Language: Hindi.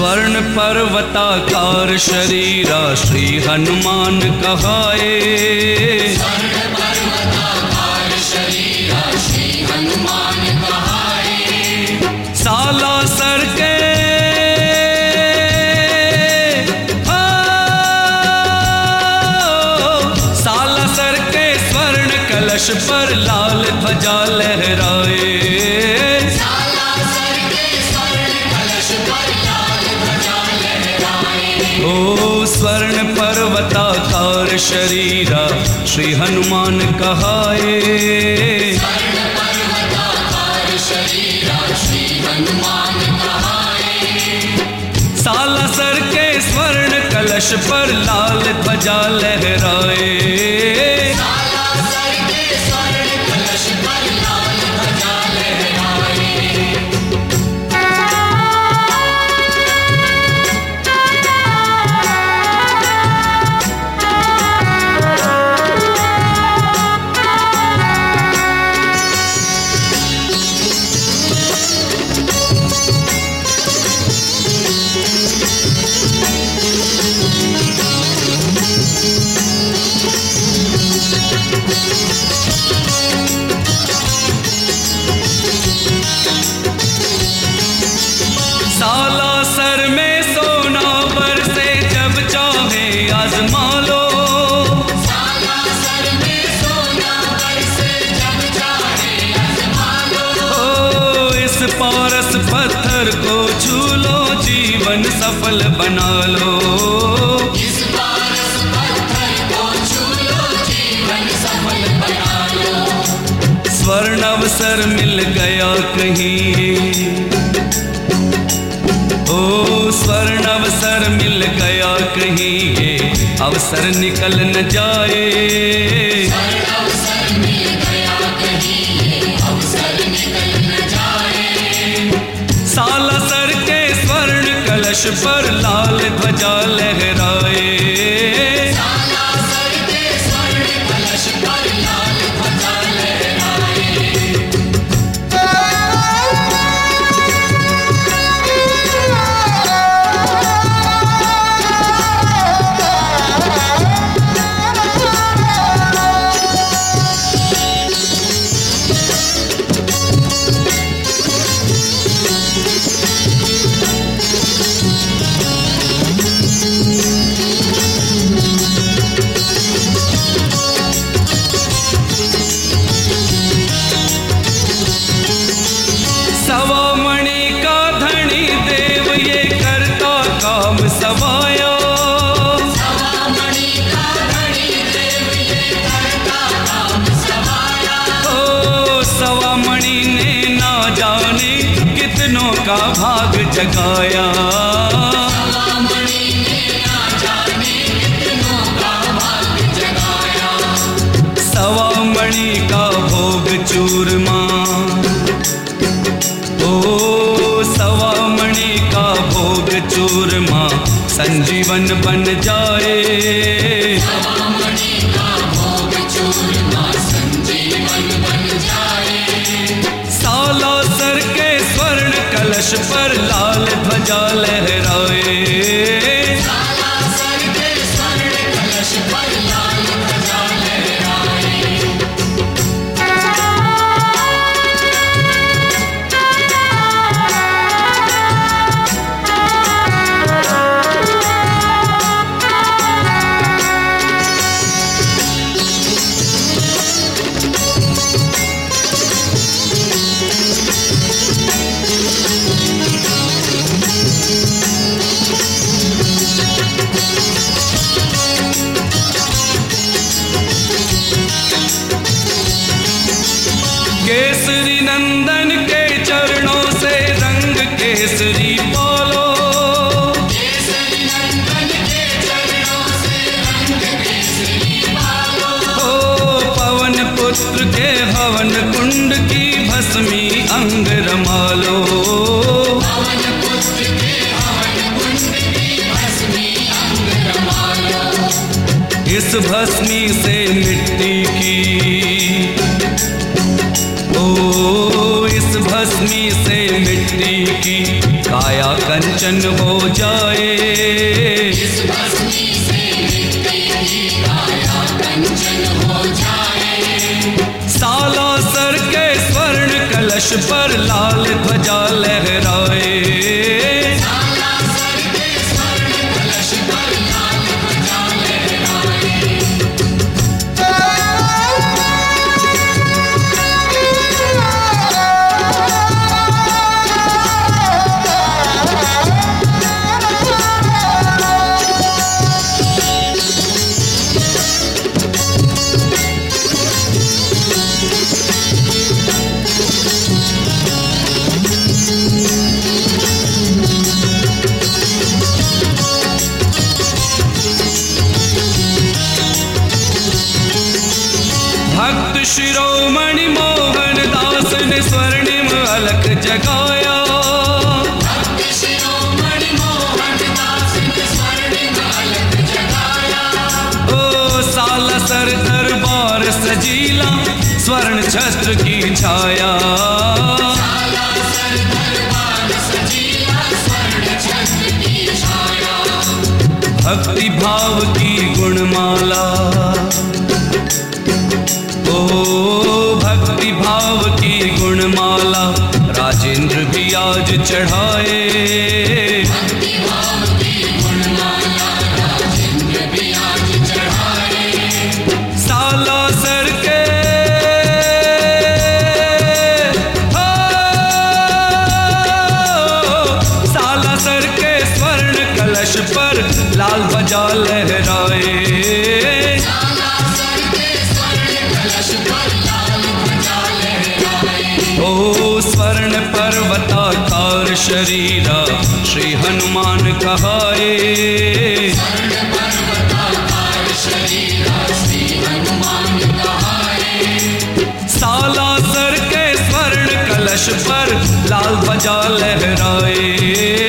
स्वर्ण पर्वताकार शरीरा श्री हनुमान कहाए। स्वर्ण पर्वताकार शरीरा श्री हनुमान कहाए। सालासर के सालासर के स्वर्ण कलश पर लाल ध्वजा लहराए। ओ स्वर्ण पर्वताकार शरीरा श्री हनुमान कहाए। स्वर्ण पर्वताकार शरीरा श्री हनुमान कहाए। सालासर के स्वर्ण कलश पर लाल ध्वजा लहराए। सालासर के स्वर्ण कलश पर लाल ध्वजा लहराए। सालासर में सोना बरसे जब चाहे आजमा लो। सालासर में सोना बरसे जब चाहे आजमा लो। ओ इस पारस पत्थर को छू लो जीवन सफल बना लो। इस पारस पत्थर को छू लो जीवन सफल बना लो। स्वर्ण अवसर मिल गया कहीं, ओ स्वर्ण अवसर मिल गया कहीं, ये अवसर निकल न जाए। स्वर्ण अवसर मिल गया कहीं, ये अवसर निकल न जाए। सालासर के स्वर्ण कलश पर लाल ध्वजा लहराए। सालासर के स्वर्ण कलश पर लाल ध्वजा लहराए। सवा मणि का धनी देव ये करता काम सवाया। सवा मणि का धनी देव ये करता काम सवाया। ओ सवा मणि ने ना जाने कितनों का भाग जगाया। सवा मणि ने ना जाने कितनों का भाग जगाया। सवा मणि का भोग चूरमा, ओ सवा मणि का भोग चूरमा संजीवन बन जाए। सवा मणि का भोग चूरमा संजीवन बन जाए। सालासर के स्वर्ण कलश पर लाल ध्वजा लहराए। सालासर के स्वर्ण कलश पर लाल ध्वजा लहराए। केसरी नंदन के चरणों से रंग केसरी पालो। केसरी नंदन के चरणों से रंग केसरी पालो। ओ पवन पुत्र के हवन कुंड की भस्मी अंग रमालो। पवन पुत्र के हवन कुंड की भस्मी अंग रमालो। इस भस्मी से मिट्टी की, ओ इस भस्मी भस्मी से मिट्टी की काया कंचन हो जाए। इस भस्मी से मिट्टी की काया कंचन हो जाए। सालासर के स्वर्ण कलश पर लाल ध्वजा लहराए। सालासर के स्वर्ण कलश पर लाल ध्वजा लहराए। भक्त शिरोमणि मोहन दास ने स्वर्णिम अलख जगाया। भक्त शिरोमणि मोहन दास ने स्वर्णिम अलख जगाया। ओ सालासर दरबार सजीला स्वर्ण छत्र की छाया। सालासर दरबार सजीला स्वर्ण छत्र की छाया। भक्ति भाव की गुणमाला, ओ भक्ति भाव की गुणमाला राजेंद्र भी आज चढ़ाए। भक्ति भाव की गुणमाला राजेंद्र भी आज चढ़ाए। सालासर के हो, सालासर के स्वर्ण कलश पर लाल ध्वजा लहराए। सालासर के स्वर्ण कलश पर लाल ध्वजा लहराए। ओ स्वर्ण पर्वताकार शरीरा श्री हनुमान कहाए। स्वर्ण पर्वताकार शरीरा श्री हनुमान कहाए। सालासर के स्वर्ण कलश पर लाल ध्वजा लहराए।